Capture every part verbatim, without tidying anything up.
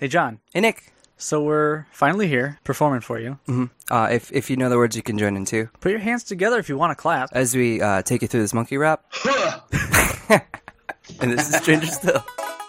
Hey, John. Hey, Nick. So we're finally here, performing for you. Mm-hmm. Uh, if if you know the words, you can join in too. Put your hands together if you want to clap. As we uh, take you through this monkey rap. And this is Stranger Still.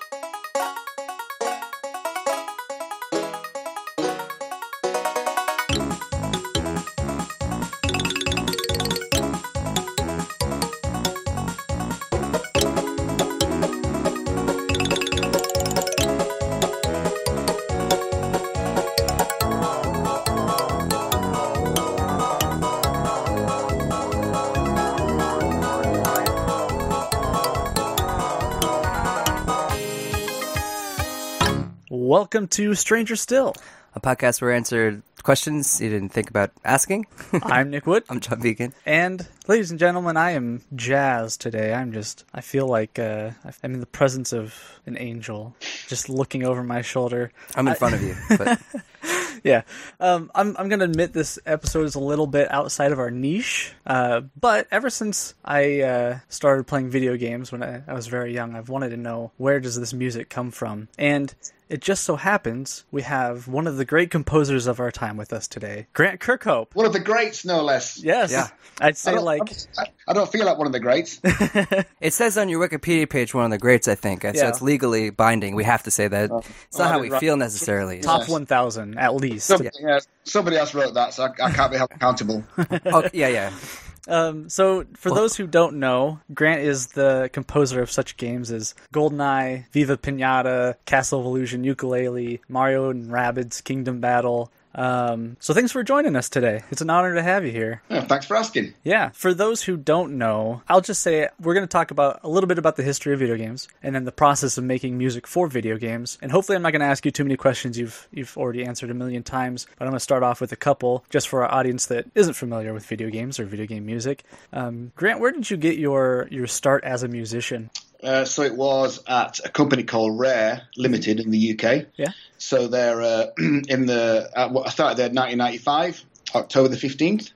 Welcome to Stranger Still, a podcast where we answer questions you didn't think about asking. I'm Nick Wood. I'm John Beacon. And, ladies and gentlemen, I am jazzed today. I'm just, I feel like uh, I'm in the presence of an angel, just looking over my shoulder. I'm in I, front of you. But... yeah. Um, I'm, I'm going to admit this episode is a little bit outside of our niche, uh, but ever since I uh, started playing video games when I, I was very young, I've wanted to know, where does this music come from? And it just so happens we have one of the great composers of our time with us today, Grant Kirkhope. One of the greats, no less. Yes. Yeah. I'd say I like... I, I don't feel like one of the greats. It says on your Wikipedia page one of the greats, I think. So Yeah. It's legally binding. We have to say that. It's not Oh, how I we did feel necessarily. Top Yes. one thousand, at least. Somebody, yeah, somebody else wrote that, so I, I can't be held accountable. Oh, yeah, yeah. Um, so, for those who don't know, Grant is the composer of such games as GoldenEye, Viva Pinata, Castle of Illusion, Ukulele, Mario and Rabbids, Kingdom Battle. Um, so thanks for joining us today. It's an honor to have you here. Yeah, thanks for asking. Yeah, for those who don't know, I'll just say we're going to talk about a little bit about the history of video games and then the process of making music for video games. And hopefully I'm not going to ask you too many questions you've you've already answered a million times, but I'm going to start off with a couple just for our audience that isn't familiar with video games or video game music. Um, Grant, where did you get your, your start as a musician? Uh, so it was at a company called Rare Limited in the U K. Yeah. So they're uh, in the. Uh, well, I started there in nineteen ninety-five, October the fifteenth.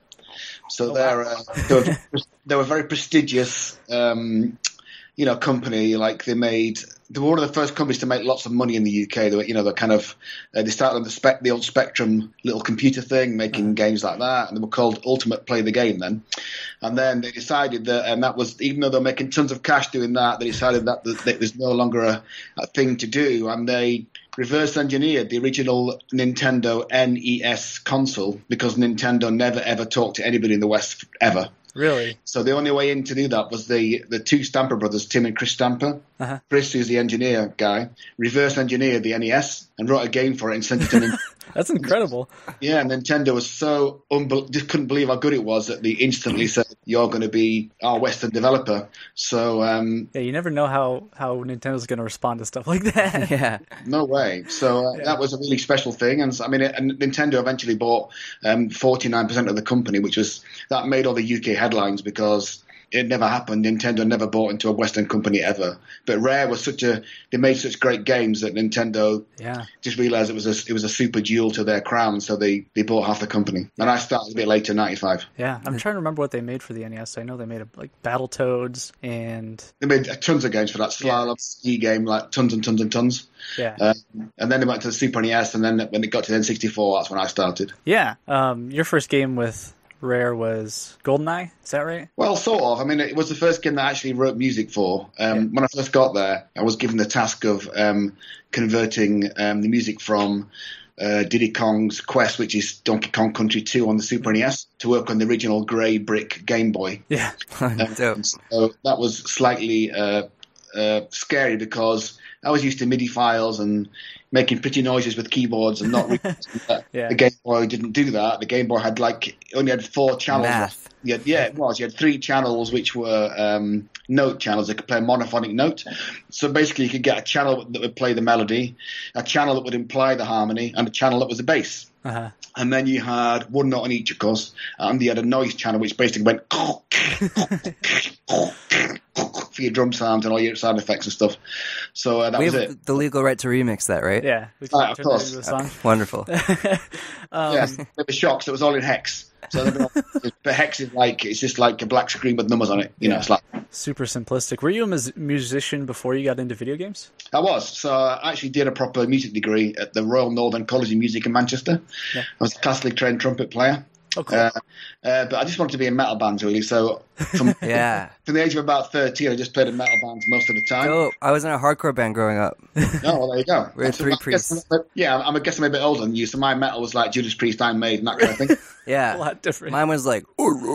So Oh, they're wow. uh, they were they were a very prestigious, um, you know, company. Like they made. They were one of the first companies to make lots of money in the U K. They were, you know, they're kind of uh, they started on the spec, the old Spectrum little computer thing, making games like that, and they were called Ultimate Play the Game then. And then they decided that, and that was even though they're making tons of cash doing that, they decided that, that it was no longer a, a thing to do, and they reverse engineered the original Nintendo N E S console because Nintendo never ever talked to anybody in the West ever. Really? So the only way in to do that was the the two Stamper brothers, Tim and Chris Stamper. Uh-huh. Chris, who's the engineer guy, reverse engineered the N E S and wrote a game for it and sent it to Nintendo. That's incredible. Yeah, and Nintendo was so unbel- just couldn't believe how good it was that they instantly said, "You're going to be our Western developer." So um, Yeah, you never know how, how Nintendo's going to respond to stuff like that. Yeah. no way. So uh, Yeah. that was a really special thing, and so, I mean, it, and Nintendo eventually bought um, forty-nine percent of the company, which was that made all the U K headlines because it never happened. Nintendo never bought into a Western company ever. But Rare was such a they made such great games that Nintendo Yeah. just realized it was a it was a super jewel to their crown, so they, they bought half the company. And I started a bit later, ninety-five. Yeah, I'm trying to remember what they made for the N E S. I know they made a, like Battletoads and They made tons of games for that slalom ski game, like tons and tons and tons. yeah, Um, and then they went to the Super N E S, and then when it got to the N sixty-four, that's when I started. yeah. Um, your first game with Rare was GoldenEye. Is that right? Well, sort of. I mean, it was the first game that I actually wrote music for. Um, Yeah. When I first got there, I was given the task of um, converting um, the music from uh, Diddy Kong's Quest, which is Donkey Kong Country two on the Super N E S, to work on the original grey brick Game Boy. Yeah. Um, Dope. so that was slightly uh, uh, scary because I was used to MIDI files and making pretty noises with keyboards and not realizing that Yeah. the Game Boy didn't do that. The Game Boy had like only had four channels. Math. Yeah, yeah, it was. You had three channels which were um, note channels that could play a monophonic note. So basically, you could get a channel that would play the melody, a channel that would imply the harmony, and a channel that was the bass. Uh-huh. And then you had one note on each, of course, and you had a noise channel which basically went for your drum sounds and all your sound effects and stuff. So uh, that We was have it. the legal right to remix that, right? Yeah. We Ah, can of turn course. that into a song. Wonderful. Um, Yes, it was shocks. It was all in hex. So the hex is like it's just like a black screen with numbers on it. You know, Yeah. it's like super simplistic. Were you a mus- musician before you got into video games? I was. So I actually did a proper music degree at the Royal Northern College of Music in Manchester. Yeah. I was a classically trained trumpet player. Oh, cool. Uh, uh, but I just wanted to be in metal bands, really. So from, yeah. from the age of about thirteen, I just played in metal bands most of the time. Oh, I was in a hardcore band growing up. Oh, well, there you go. We had three priests. Yeah, I'm, I guess I'm a bit older than you, so my metal was like Judas Priest, Iron Maiden, that kind of thing. Yeah. A lot different. Mine was like,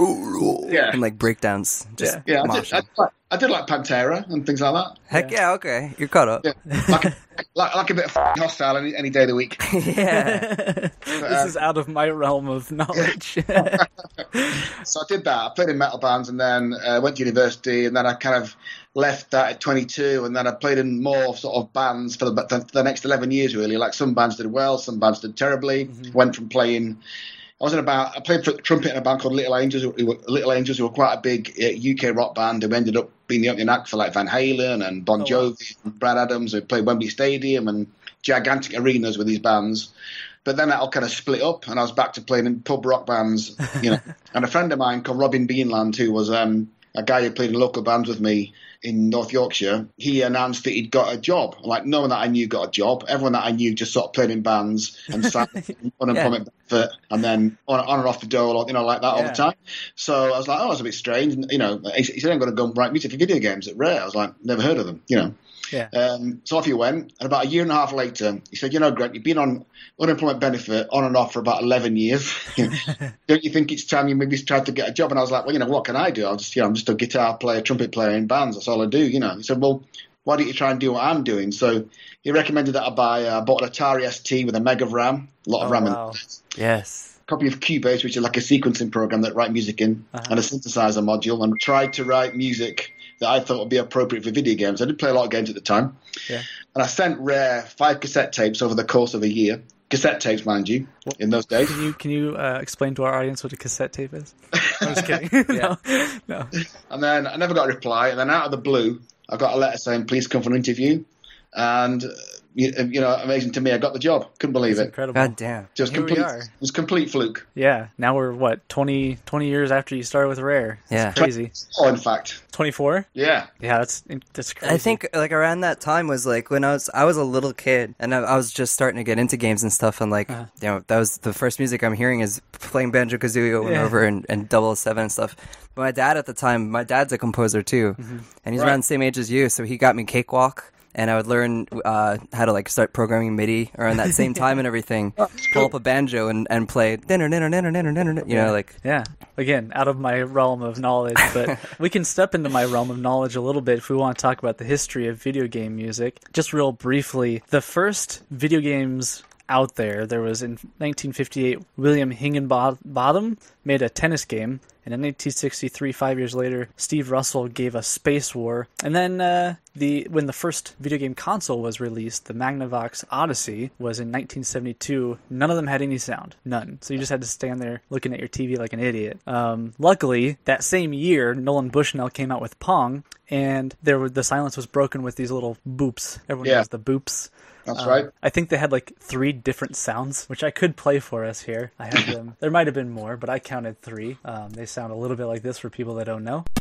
yeah. and like breakdowns. Just Yeah, yeah I, did, I, did like, I did like Pantera and things like that. Heck yeah, okay. You're caught up. Yeah. Like, a, like, like a bit of hostile any, any day of the week. yeah. This uh, is out of my realm of knowledge. Yeah. So I did that. I played in metal bands and then uh, went to university, and then I kind of left that at twenty-two, and then I played in more sort of bands for the, for the next eleven years, really. Like some bands did well, some bands did terribly. Mm-hmm. Went from playing... I was in about. I played for trumpet in a band called Little Angels. Who were, Little Angels, who were quite a big uh, U K rock band, who ended up being the opening act for like Van Halen and Bon Jovi, oh, wow. and Brad Adams, who played Wembley Stadium and gigantic arenas with these bands. But then that all kind of split up, and I was back to playing in pub rock bands. You know, and a friend of mine called Robin Beanland, who was um, a guy who played in local bands with me in North Yorkshire, he announced that he'd got a job. Like, no one that I knew got a job. Everyone that I knew just sort of played in bands and sat unemployment yeah. benefit, and then on, on and off the dole, you know, like that yeah. all the time. So I was like, oh, that's a bit strange. And, you know, he, he said, I'm going to go and write music for video games at Rare. I was like, never heard of them, you know. Yeah. Um, so off he went, and about a year and a half later, he said, you know, Greg, you've been on unemployment benefit on and off for about eleven years. Don't you think it's time you maybe tried to get a job? And I was like, well, you know, what can I do? I'll just, you know, I'm just a guitar player, trumpet player in bands. That's all I do, you know. He said, well, why don't you try and do what I'm doing? So he recommended that I buy, uh, I bought an Atari S T with a meg of RAM, a lot of oh, RAM wow. in it. Yes. Copy of Cubase, which is like a sequencing program that write music in, uh-huh. and a synthesizer module, and tried to write music that I thought would be appropriate for video games. I did play a lot of games at the time. Yeah. And I sent Rare five cassette tapes over the course of a year. Cassette tapes, mind you, well, in those days. Can you can you uh, explain to our audience what a cassette tape is? I'm just kidding. no, no. And then I never got a reply. And then out of the blue, I got a letter saying, please come for an interview. And... You, you know, amazing to me. I got the job. Couldn't believe That's it. Incredible. God damn. Just Here complete. we are. It was complete fluke. Yeah. Now we're what twenty, twenty years after you started with Rare. That's yeah. crazy. Oh, in fact. twenty-four. Yeah. Yeah. That's that's crazy. I think like around that time was like when I was I was a little kid and I, I was just starting to get into games and stuff, and like uh-huh. you know that was the first music I'm hearing is playing Banjo Kazooie over yeah. and over and, and double oh seven and stuff. But my dad at the time, my dad's a composer too, mm-hmm. and he's right. around the same age as you, so he got me Cakewalk. And I would learn uh, how to like start programming MIDI around that same time and everything. Oh, pull up a banjo and, and play, dinner, dinner, dinner, dinner, dinner, you know, like yeah. Again, out of my realm of knowledge, but we can step into my realm of knowledge a little bit if we want to talk about the history of video game music. Just real briefly, the first video games out there, there was in nineteen fifty-eight, William Higginbotham made a tennis game. And in nineteen sixty-three, five years later, Steve Russell gave us Space War. And then uh, the when the first video game console was released, the Magnavox Odyssey, was in nineteen seventy-two. None of them had any sound. None. So you just had to stand there looking at your T V like an idiot. Um, luckily, that same year, Nolan Bushnell came out with Pong, and there were, the silence was broken with these little boops. Everyone yeah. knows the boops. That's um, right. I think they had like three different sounds, which I could play for us here. I had them. There might have been more, but I counted three. Um, they sound a little bit like this for people that don't know.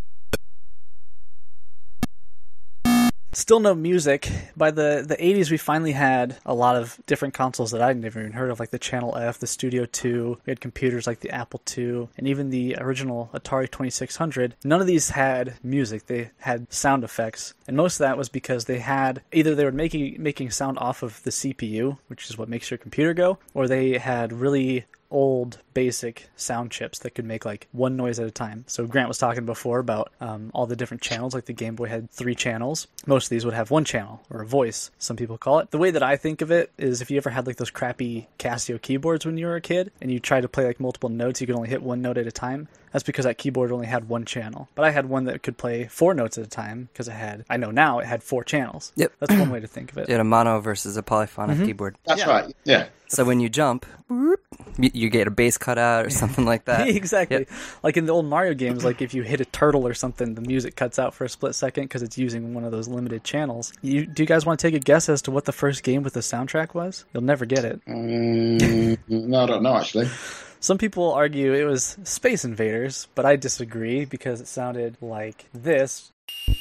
Still no music. By the, the eighties, we finally had a lot of different consoles that I'd never even heard of, like the Channel F, the Studio two. We had computers like the Apple two, and even the original Atari twenty-six hundred. None of these had music. They had sound effects, and most of that was because they had either they were making making sound off of the C P U, which is what makes your computer go, or they had really old basic sound chips that could make like one noise at a time. So Grant was talking before about um, all the different channels, like the Game Boy had three channels. Most of these would have one channel, or a voice, some people call it. The way that I think of it is if you ever had like those crappy Casio keyboards when you were a kid and you tried to play like multiple notes, you could only hit one note at a time. That's because that keyboard only had one channel. But I had one that could play four notes at a time because it had, I know now, it had four channels. Yep. That's one way to think of it. You had a mono versus a polyphonic mm-hmm. keyboard. That's yeah. right, yeah. So when you jump, whoop, you, you get a bass cut out or something like that. Exactly. Yep. Like in the old Mario games, like if you hit a turtle or something, the music cuts out for a split second because it's using one of those limited channels. You, do you guys want to take a guess as to what the first game with the soundtrack was? You'll never get it. Um, no, I don't know, actually. Some people argue it was Space Invaders, but I disagree because it sounded like this.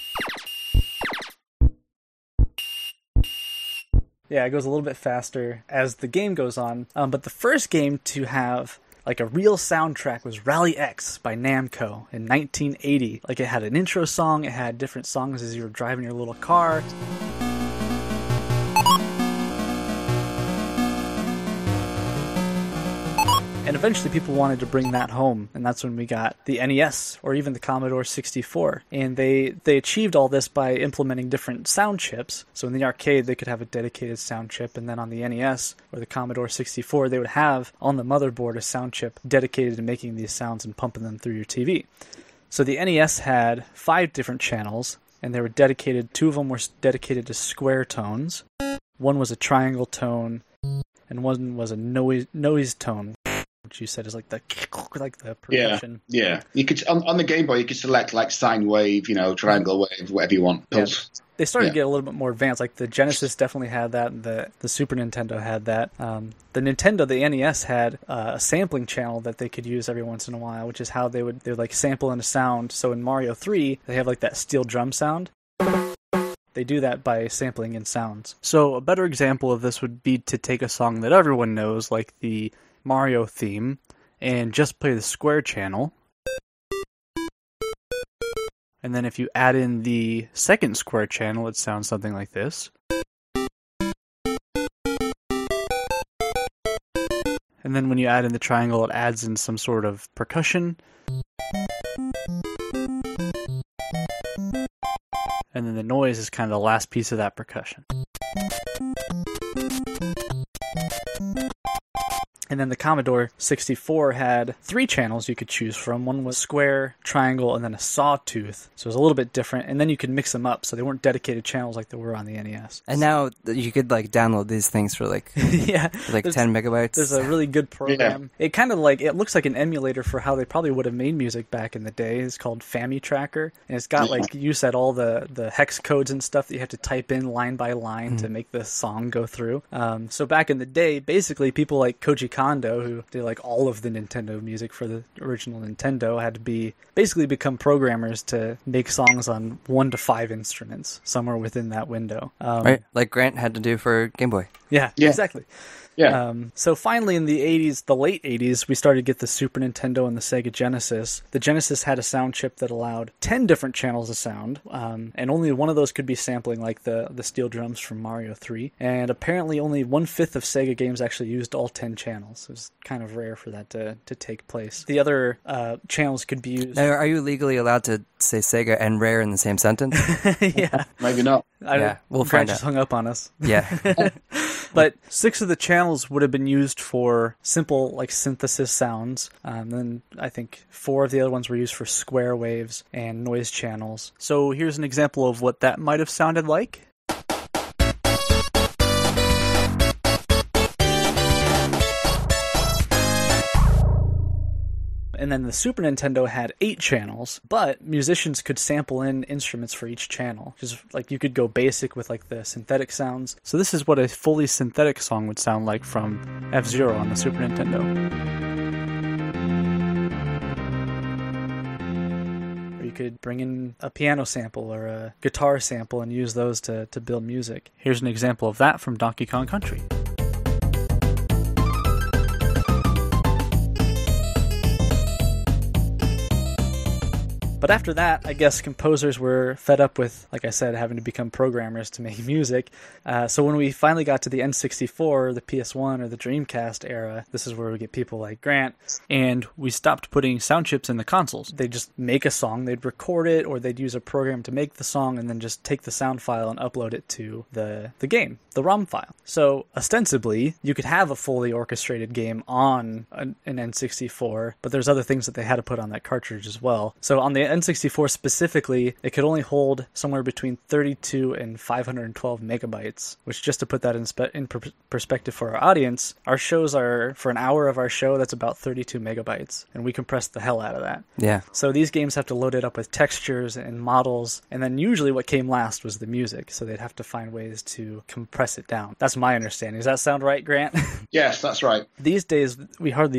Yeah, it goes a little bit faster as the game goes on. Um, but the first game to have like a real soundtrack was Rally X by Namco in nineteen eighty. Like it had an intro song, it had different songs as you were driving your little car. And eventually people wanted to bring that home, and that's when we got the N E S, or even the Commodore sixty-four. And they, they achieved all this by implementing different sound chips. So in the arcade, they could have a dedicated sound chip, and then on the N E S, or the Commodore sixty-four, they would have on the motherboard a sound chip dedicated to making these sounds and pumping them through your T V. So the N E S had five different channels, and they were dedicated, two of them were dedicated to square tones, one was a triangle tone, and one was a noise, noise tone, which you said is like the like the percussion. Yeah, yeah. You could on, on the Game Boy you could select like sine wave, you know, triangle wave, whatever you want. Pulse. Yeah. They started yeah. to get a little bit more advanced. Like the Genesis definitely had that, and the the Super Nintendo had that. Um, the Nintendo, the N E S had uh, a sampling channel that they could use every once in a while, which is how they would they would like sample in a sound. So in Mario three, they have like that steel drum sound. They do that by sampling in sounds. So a better example of this would be to take a song that everyone knows, like the Mario theme, and just play the square channel. And then if you add in the second square channel, it sounds something like this. And then when you add in the triangle, it adds in some sort of percussion. And then the noise is kind of the last piece of that percussion. And then the Commodore sixty-four had three channels you could choose from. One was square, triangle, and then a sawtooth. So it was a little bit different. And then you could mix them up, so they weren't dedicated channels like they were on the N E S. And now you could like download these things for like yeah, for like there's, ten megabytes. There's a really good program. Yeah. It kind of like it looks like an emulator for how they probably would have made music back in the day. It's called FamiTracker, and it's got like you said all the the hex codes and stuff that you have to type in line by line mm. to make the song go through. Um, so back in the day, basically people like Koji Kondo, who did like all of the Nintendo music for the original Nintendo, had to be basically become programmers to make songs on one to five instruments somewhere within that window. Um, right, like Grant had to do for Game Boy. Yeah, yeah. exactly. Yeah. Um, so finally in the eighties, the late eighties, we started to get the Super Nintendo and the Sega Genesis. The Genesis had a sound chip that allowed ten different channels of sound, um, and only one of those could be sampling like the, the steel drums from Mario three. And apparently only one-fifth of Sega games actually used all ten channels. It was kind of rare for that to, to take place. The other uh, channels could be used... Now, are you legally allowed to say Sega and Rare in the same sentence? yeah. Maybe not. I yeah, we'll Grant find just out. hung up on us. Yeah. But six of the channels would have been used for simple like synthesis sounds. Um, then I think four of the other ones were used for square waves and noise channels. So here's an example of what that might have sounded like. And then the Super Nintendo had eight channels, but musicians could sample in instruments for each channel. Just like you could go basic with like the synthetic sounds. So this is what a fully synthetic song would sound like from F-Zero on the Super Nintendo. Or you could bring in a piano sample or a guitar sample and use those to, to build music. Here's an example of that from Donkey Kong Country. But after that, I guess composers were fed up with, like I said, having to become programmers to make music. Uh, so when we finally got to the N sixty-four, the P S one, or the Dreamcast era, this is where we get people like Grant, and we stopped putting sound chips in the consoles. They'd just make a song, they'd record it, or they'd use a program to make the song, and then just take the sound file and upload it to the, the game, the ROM file. So ostensibly, you could have a fully orchestrated game on an, an N sixty-four, but there's other things that they had to put on that cartridge as well. So on the N sixty-four specifically, it could only hold somewhere between thirty-two and five hundred twelve megabytes, which just to put that in, spe- in per- perspective for our audience, our shows are, for an hour of our show, that's about thirty-two megabytes, and we compress the hell out of that. Yeah. So these games have to load it up with textures and models, and then usually what came last was the music, so they'd have to find ways to compress it down. That's my understanding. Does that sound right, Grant? Yes, that's right. These days, we hardly even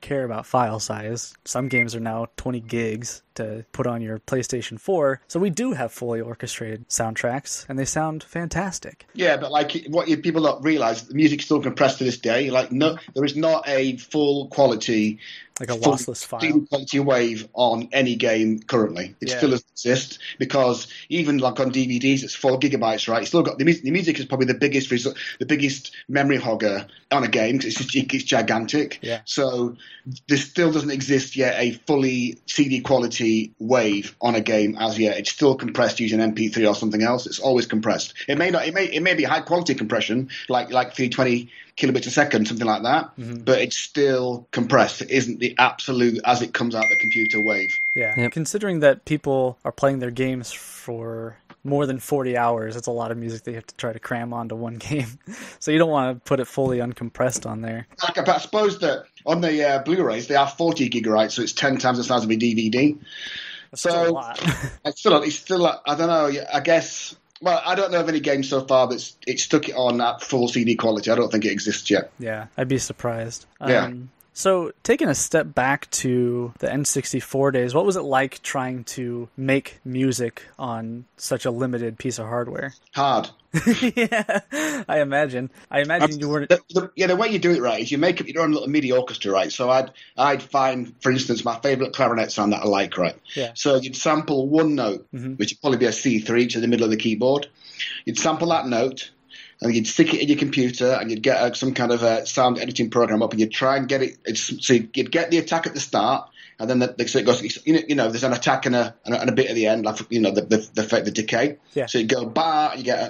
care about file size. Some games are now twenty gigs to put on your PlayStation four. So we do have fully orchestrated soundtracks, and they sound fantastic. Yeah, but like what you, people don't realize, the music's still compressed to this day. Like no, there is not a full quality, like a full lossless file, quality wave on any game currently. It Yeah. still doesn't exist because even like on D V Ds, it's four gigabytes, right? It's still got the music. The music is probably the biggest, resu- the biggest memory hogger on a game because it's just it's gigantic. Yeah. So there still doesn't exist yet a fully C D quality wave on a game as yet. It's still compressed using M P three or something else. It's always compressed. It may not. It may. It may be high quality compression, like like three twenty kilobits a second, something like that. Mm-hmm. But it's still compressed. It isn't the absolute as it comes out the computer wave. Yeah. Yep. Considering that people are playing their games for more than forty hours, it's a lot of music they have to try to cram onto one game. So you don't want to put it fully uncompressed on there. Like, but I suppose that on the uh, Blu-rays they are forty gigabytes, so it's ten times the size of a D V D. That's So still a lot. it's still, it's still, I don't know. I guess. Well, I don't know of any game so far that's it stuck it on at full C D quality. I don't think it exists yet. Yeah, I'd be surprised. Yeah. Um, so taking a step back to the N sixty-four days, what was it like trying to make music on such a limited piece of hardware? Hard. Yeah, I imagine. I imagine you weren't. The, the, yeah, the way you do it right is you make up your own little MIDI orchestra, right? So I'd I'd find, for instance, my favourite clarinet sound that I like, right? Yeah. So you'd sample one note, Mm-hmm. which would probably be a C three to the middle of the keyboard. You'd sample that note, and you'd stick it in your computer, and you'd get a, some kind of a sound editing program up, and you'd try and get it. It's, so you'd get the attack at the start. And then the, so it goes, you know, you know, there's an attack and a, and a, and a bit at the end, like, you know, the the, the, the decay. Yeah. So you go, bah, you get, a,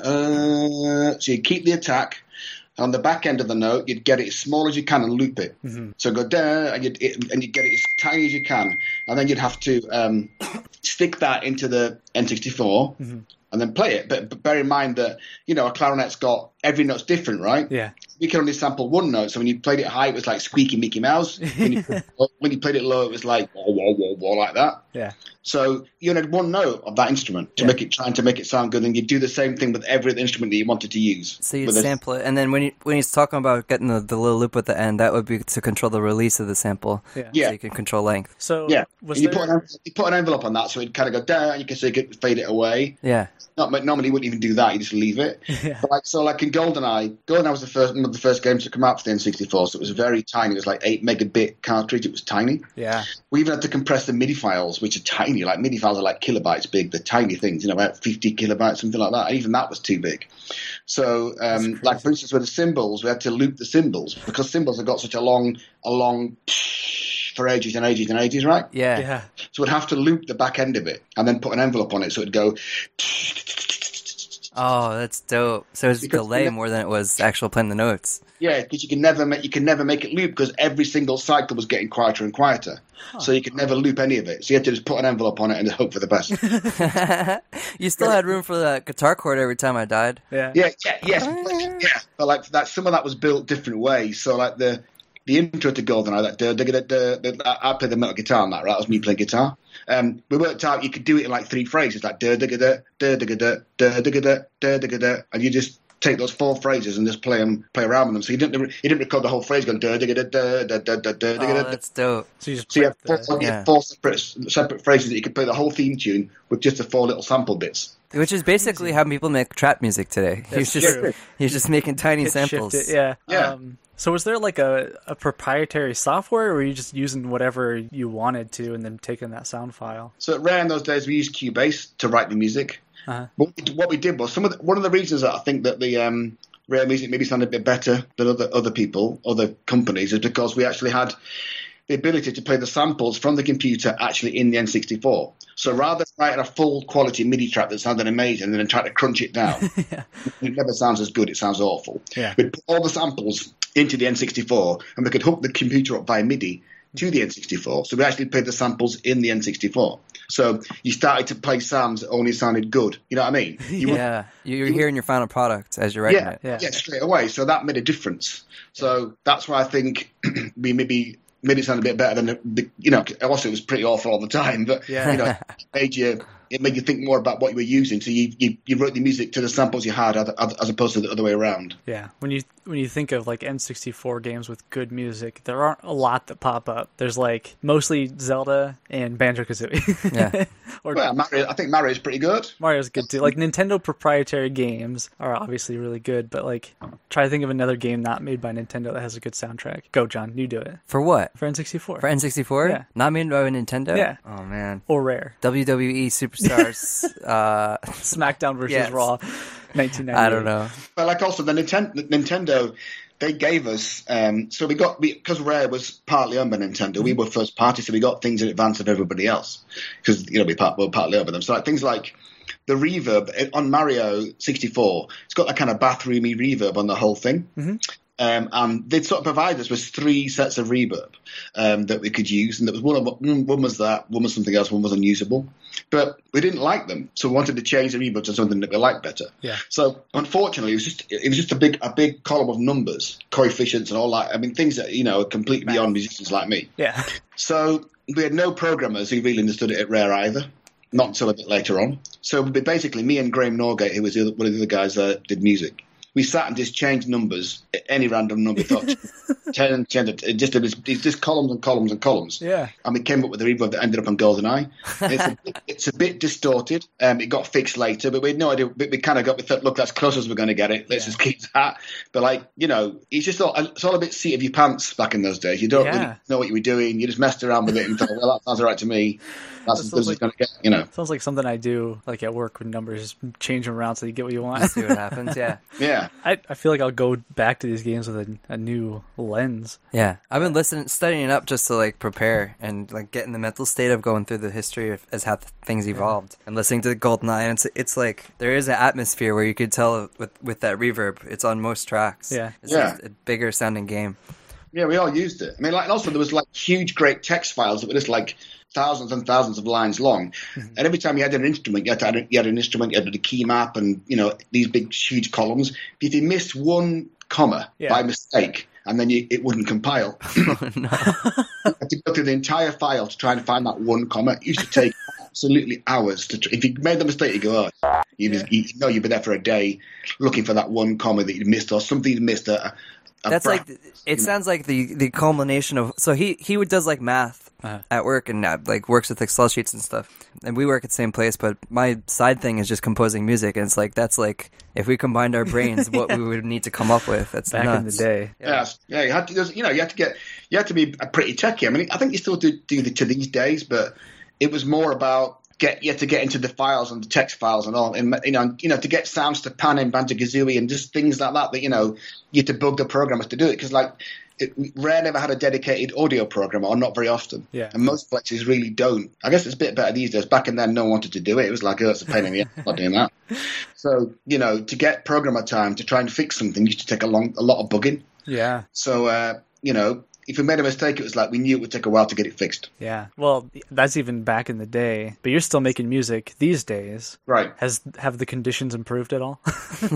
uh, so you keep the attack. On the back end of the note, you'd get it as small as you can and loop it. Mm-hmm. So go down, and you'd, it, and you'd get it as tiny as you can. And then you'd have to um, stick that into the N sixty-four Mm-hmm. and then play it. But, but bear in mind that, you know, a clarinet's got, every note's different, right? Yeah. We can only sample one note. So when you played it high, it was like squeaky Mickey Mouse. When you, when you played it low, it was like whoa, whoa, whoa, whoa, like that. Yeah. So you only had one note of that instrument to Yeah. make it, trying to make it sound good, and you do the same thing with every other instrument that you wanted to use. So you With a- sample it, and then when you when he's talking about getting the, the little loop at the end, that would be to control the release of the sample. Yeah. Yeah. So you can control length. So Yeah, was and you, there? put an, you put an envelope on that, so it'd kind of go down, and you can so you could fade it away. Yeah. Not normally you wouldn't even do that; you just leave it. Yeah. But like so, like in GoldenEye, GoldenEye was the first one of the first games to come out for the N sixty-four, so it was very tiny. It was like eight megabit cartridge. It was tiny. Yeah. We even had to compress the MIDI files, which are tiny. Like MIDI files are like kilobytes big. They're tiny things, you know, about fifty kilobytes, something like that. And even that was too big. So, um, like for instance, with the cymbals, we had to loop the cymbals because cymbals have got such a long, a long for ages and ages and ages, right? Yeah. Yeah. So we'd have to loop the back end of it and then put an envelope on it, so it'd go. Oh, that's dope. So it's Because- delay more than it was actual playing the notes. Yeah, because you can never make you can never make it loop because every single cycle was getting quieter and quieter. So you could never loop any of it. So you had to just put an envelope on it and hope for the best. You still had room for the guitar chord every time I died. Yeah. Yeah, yeah, yes, yeah. But like that, some of that was built different ways. So like the the intro to GoldenEye, that da, da, da, da, da, da, I played the metal guitar on that, right? That was me playing guitar. Um, we worked out you could do it in like three phrases, like da da da da da da da da da da da da da, and you just take those four phrases and just play them, play around with them. So you didn't you didn't record the whole phrase going da da da da da da da da Oh, da. that's dope. So you just So you have put four, the- you yeah. have four separate separate phrases that you could play the whole theme tune with just the four little sample bits. Which is basically how people make trap music today. He's That's just true. he's just making tiny Hit samples. shift it, yeah. Yeah. Um, so was there like a, a proprietary software, or were you just using whatever you wanted to and then taking that sound file? So at Rare in those days, we used Cubase to write the music. Uh-huh. But what we did was some of the, one of the reasons that I think that the um, Rare music maybe sounded a bit better than other other people, other companies, is because we actually had the ability to play the samples from the computer actually in the N sixty-four. So rather than writing a full quality MIDI track that sounded amazing and then trying to crunch it down, Yeah. it never sounds as good. It sounds awful. Yeah. We'd put all the samples into the N sixty-four and we could hook the computer up via MIDI to the N sixty-four. So we actually played the samples in the N sixty-four. So you started to play sounds that only sounded good. You know what I mean? You would- Yeah, you're hearing your final product as you're writing yeah, it. Yeah. yeah, straight away. So that made a difference. So that's why I think we maybe made it sound a bit better than the, the you know. Also, it was pretty awful all the time, but Yeah. you know, it made you it made you think more about what you were using. So you you, you wrote the music to the samples you had, as, as opposed to the other way around. Yeah, when you when you think of like N sixty-four games with good music, there aren't a lot that pop up. There's like mostly Zelda and Banjo-Kazooie. Yeah. or Well, Mario, I think Mario's pretty good. Mario's good too. Like Nintendo proprietary games are obviously really good, but like try to think of another game not made by Nintendo that has a good soundtrack. Go, John, you do it. For what? For N sixty-four. For N sixty-four? Yeah. Not made by Nintendo? Yeah. Oh, man. Or Rare. W W E Superstars. uh, SmackDown versus Yes. Raw, nineteen ninety-eight. I don't know. But like also the Ninten- Nintendo, they gave us um, so we got because Rare was partly owned by Nintendo. We were first party, so we got things in advance of everybody else because you know we part, we were partly owned by them. So like things like the reverb on Mario sixty-four, it's got that kind of bathroomy reverb on the whole thing. Mm-hmm. Um, and they'd sort of provide us with three sets of reverb um, that we could use, and there was one, of, one was that, one was something else, one was unusable. But we didn't like them, so we wanted to change the reverb to something that we liked better. Yeah. So unfortunately, it was just it was just a big a big column of numbers, coefficients, and all that. I mean, things that you know are completely beyond musicians like me. Yeah. So we had no programmers who really understood it at Rare either. Not until a bit later on. So basically, me and Graham Norgate, who was the other, one of the other guys that did music, we sat and just changed numbers, any random number, thought ten, ten, it just it was it's just columns and columns and columns. Yeah. And we came up with the reverb that ended up on GoldenEye. It's a, bit, it's a bit distorted. Um, it got fixed later, but we had no idea. We, we kind of got we thought, look, that's close as we're going to get it. Let's Yeah. just keep that. But like you know, it's just all, it's all a bit seat of your pants back in those days. You don't Yeah. really know what you were doing. You just messed around with it and thought, well, that sounds all right to me. That's as good as like- it's going to get. You know. Sounds like something I do like at work with numbers, just change them around so you get what you want. See what happens, yeah. Yeah. I, I feel like I'll go back to these games with a, a new lens. Yeah, I've been listening, studying up just to like prepare and like get in the mental state of going through the history of as how th- things evolved and listening to GoldenEye. And it's it's like there is an atmosphere where you could tell with with that reverb. It's on most tracks. Yeah. it's Yeah. just a bigger sounding game. Yeah, we all used it. I mean, like, and also there was like huge, great text files that were just like thousands and thousands of lines long. Mm-hmm. And every time you had an instrument, you had, to add, you had an instrument, you had a key map, and you know these big, huge columns. If you missed one comma Yeah. by mistake, and then you, it wouldn't compile, Oh, no. you had to go through the entire file to try and find that one comma. It used to take absolutely hours to. Tr- if you made the mistake, you go, oh, you, Yeah. you know you've been there for a day looking for that one comma that you missed or something you missed. A, a That's bra- like it sounds like the the culmination of. So he he would does like math Uh-huh. at work and uh, like works with Excel sheets and stuff. And we work at the same place, but my side thing is just composing music. And it's like that's like if we combined our brains, what we would need to come up with. That's Back nuts. in the day. Yeah, yeah. You had to, there's- you know, you had to get, you had to be a pretty techie. I mean, I think you still do do the, to these days, but it was more about get you had to get into the files and the text files and all, and you know, you know, to get sounds to pan in Banjo-Kazooie and just things like that. That you know, you had to bug the programmers to do it because like. It, Rare never had a dedicated audio programmer, or not very often. Yeah. And most places really don't. I guess it's a bit better these days. Back in then, no one wanted to do it. It was like, oh, it's a pain in the ass. I'm not doing that. So, you know, to get programmer time to try and fix something used to take a long, a lot of bugging. Yeah. So, uh, you know, if we made a mistake, it was like we knew it would take a while to get it fixed. Yeah. Well, that's even back in the day. But you're still making music these days. Right. Has have the conditions improved at all?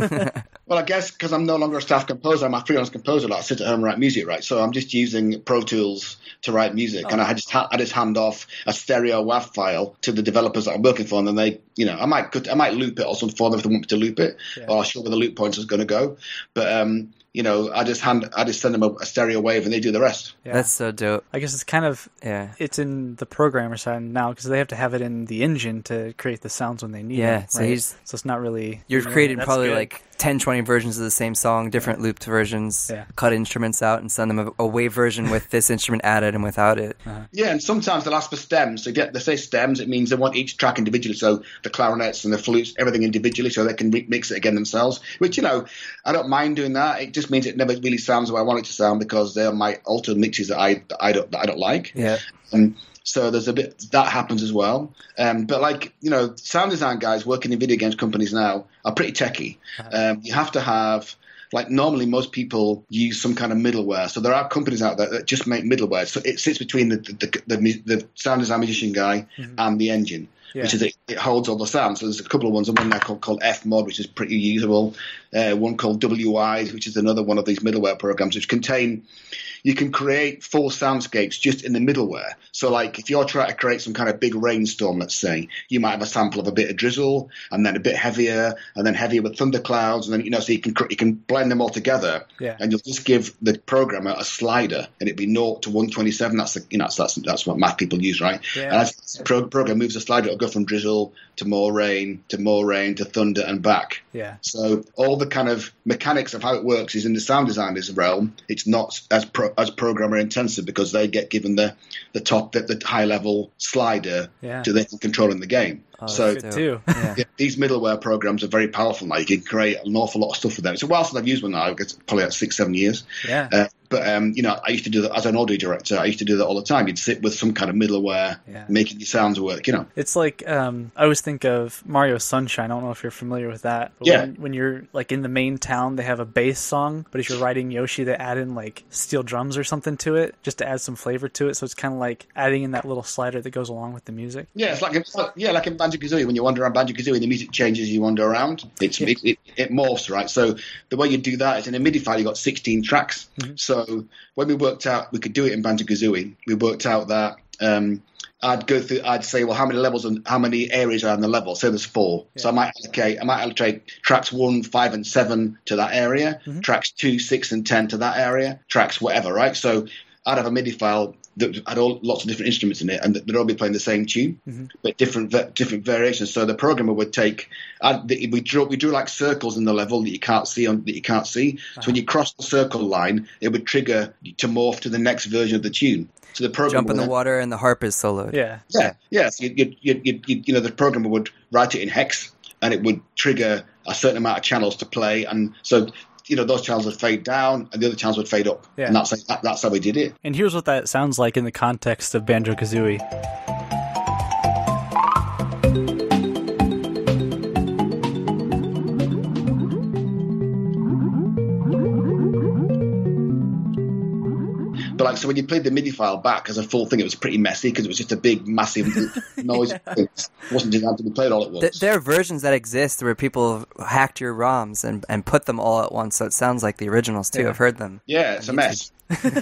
Well, I guess because I'm no longer a staff composer, I'm a freelance composer. Like I sit at home and write music, right? So I'm just using Pro Tools to write music, Oh. and I just ha- I just hand off a stereo W A V file to the developers that I'm working for, and then they, you know, I might cut- I might loop it or something for them if they want me to loop it, Yeah. or I'll show where the loop pointer is going to go. But um, you know, I just hand I just send them a, a stereo wave, and they do the rest. Yeah. That's so dope. I guess it's kind of Yeah. it's in the programmer side now because they have to have it in the engine to create the sounds when they need Yeah, them. so right? he's- so it's not really You're yeah, creating that's probably good. like ten, twenty versions of the same song, different looped versions, Yeah. cut instruments out and send them a, a wave version with this instrument added and without it. Yeah, and sometimes they'll ask for stems. So if you- they say stems, it means they want each track individually. So the clarinets and the flutes, everything individually, so they can re- mix it again themselves. Which, you know, I don't mind doing that. It just means it never really sounds the way I want it to sound because they're my altered mixes that I that I don't that I don't like. Yeah. Um, so there's a bit that happens as well. Um, but like you know, sound design guys working in video games companies now are pretty techie. Um, you have to have. Like normally, most people use some kind of middleware. So there are companies out there that just make middleware. So it sits between the the, the, the, the sound design musician guy Mm-hmm. and the engine. yeah. which is it, it holds all the sounds. So there's a couple of ones, and one there called, called F mod, which is pretty usable. Uh, one called W Wise, which is another one of these middleware programs, which contain. You can create full soundscapes just in the middleware. So, like, if you're trying to create some kind of big rainstorm, let's say, you might have a sample of a bit of drizzle, and then a bit heavier, and then heavier with thunderclouds, and then, you know, so you can you can blend them all together, yeah. and you'll just give the programmer a slider, and it'd be zero to one twenty-seven. That's the, you know, that's that's what math people use, right? Yeah. And as the pro- program moves the slider, it'll go from drizzle to more rain to more rain to thunder and back. Yeah. So all the kind of mechanics of how it works is in the sound designer's realm. It's not as pro- as programmer intensive because they get given the the top the, the high level slider yeah. to then control in the game. Oh, so Good too. Yeah. yeah, these middleware programs are very powerful now. You can create an awful lot of stuff with them. It's a while since I've used one now. I guess probably like six, seven years. Yeah. Uh, but um, you know, I used to do that as an audio director. I used to do that all the time. You'd sit with some kind of middleware, Yeah. making your sounds work. You know, It's like um, I always think of Mario Sunshine. I don't know if you're familiar with that. But Yeah. When, when you're like in the main town, they have a bass song, but if you're riding Yoshi, they add in like steel drums or something to it just to add some flavor to it. So it's kind of like adding in that little slider that goes along with the music. yeah, it's like, it's like yeah, like in Banjo-Kazooie when you wander around Banjo-Kazooie, the music changes as you wander around. It's Yeah. it, it, it morphs, right? So the way you do that is in a MIDI file. You got sixteen tracks. Mm-hmm. So when we worked out we could do it in Banjo-Kazooie, we worked out that. Um, I'd go through. I'd say, well, how many levels and how many areas are on the level? Say there's four. Yeah. So I might allocate. I might allocate tracks one, five, and seven to that area. Mm-hmm. Tracks two, six, and ten to that area. Tracks whatever, right? So I'd have a MIDI file that had all lots of different instruments in it, and they'd all be playing the same tune, Mm-hmm. but different va- different variations. So the programmer would take. I'd, the, we drew we drew like circles in the level that you can't see on that you can't see. Uh-huh. So when you cross the circle line, it would trigger to morph to the next version of the tune. So the program Jump in would the then- water and the harp is soloed. Yeah. yeah, yeah. So you, you, you, you, you, you know, the programmer would write it in hex, and it would trigger a certain amount of channels to play, and so you know those channels would fade down, and the other channels would fade up, Yeah. and that's that, that's how we did it. And here's what that sounds like in the context of Banjo-Kazooie. But like, so when you played the MIDI file back as a full thing, it was pretty messy because it was just a big, massive noise. It wasn't designed to be played all at once. Th- there are versions that exist where people have hacked your ROMs and, and put them all at once, so it sounds like the originals too. Yeah. I've heard them. Yeah, it's a mess.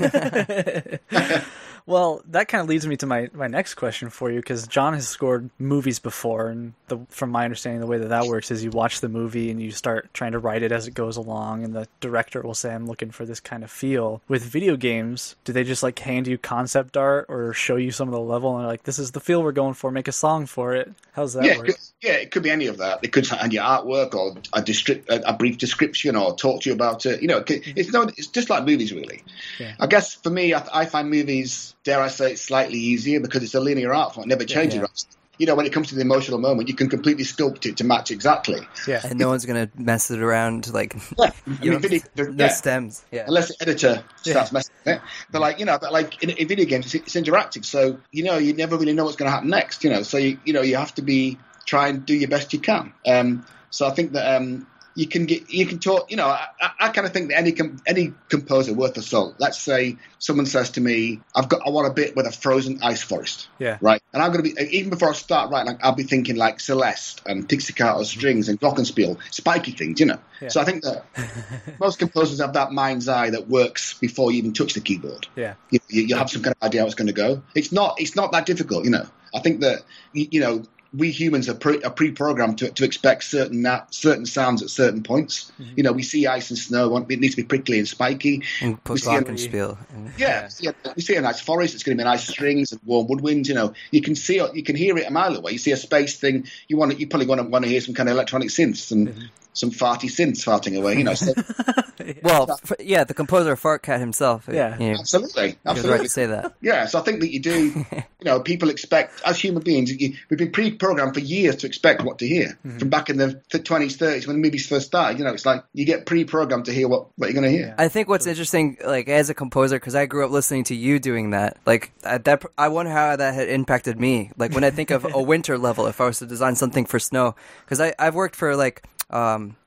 Well, that kind of leads me to my, my next question for you, because John has scored movies before, and the, from my understanding, the way that that works is you watch the movie and you start trying to write it as it goes along, and the director will say, I'm looking for this kind of feel. With video games, do they just like hand you concept art or show you some of the level and they're like, this is the feel we're going for, make a song for it? How's that Yeah, it work? could, yeah, it could be any of that. It could hand you artwork or a, distri- a, a brief description or talk to you about it. You know, it, it's no, it's just like movies, really. Yeah. I guess for me, I, I find movies, dare I say, slightly easier because it's a linear art form. It never changes. Yeah. Right? You know, when it comes to the emotional moment, you can completely sculpt it to match exactly. Yeah. And no one's gonna mess it around like Yeah, I you mean, know, video, no yeah. stems. Yeah. Unless the editor starts Yeah. messing with it. But like, you know, but like in, in video games, it's, it's interactive. So, you know, you never really know what's going to happen next, you know. So, you, you know, you have to be, try and do your best you can. Um, so I think that um, you can get, you can talk, you know, I, I, I kind of think that any com- any composer worth a salt, let's say someone says to me, I've got, I want a bit with a frozen ice forest. Yeah. Right. And I'm going to be, even before I start writing, like, I'll be thinking like Celeste and Pizzicato strings and glockenspiel, spiky things, you know. Yeah. So I think that most composers have that mind's eye that works before you even touch the keyboard. Yeah. You, you, you have some kind of idea how it's going to go. It's not, it's not that difficult, you know. I think that, you, you know, we humans are, pre, are pre-programmed to, to expect certain na- certain sounds at certain points. Mm-hmm. You know, we see ice and snow, it needs to be prickly and spiky. And put glockenspiel. And, Yeah, yeah, we see a nice forest. It's going to be nice strings and warm woodwinds. You know, you can see, you can hear it a mile away. You see a space thing. You want, to, you probably want to want to hear some kind of electronic synths and mm-hmm. some farty synths farting away. You know, so, well, f- yeah, the composer Fart Cat himself. Yeah, you know, absolutely, absolutely. He was right to say that. Yeah, so I think that you do. You know, people expect, as human beings, you, we've been pre-programmed for years to expect what to hear. Mm-hmm. From back in the twenties, thirties, when the movies first started. You know, it's like you get pre-programmed to hear what, what you're going to hear. I think what's interesting, like as a composer, because I grew up listening to you doing that. Like I, that, I wonder how that had impacted me. Like when I think of a winter level, if I was to design something for snow, because I I've worked for like. Um,